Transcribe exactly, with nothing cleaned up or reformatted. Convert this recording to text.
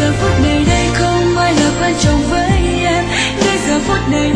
giờ phút này đây không ai là quan trọng với em, để giờ phút này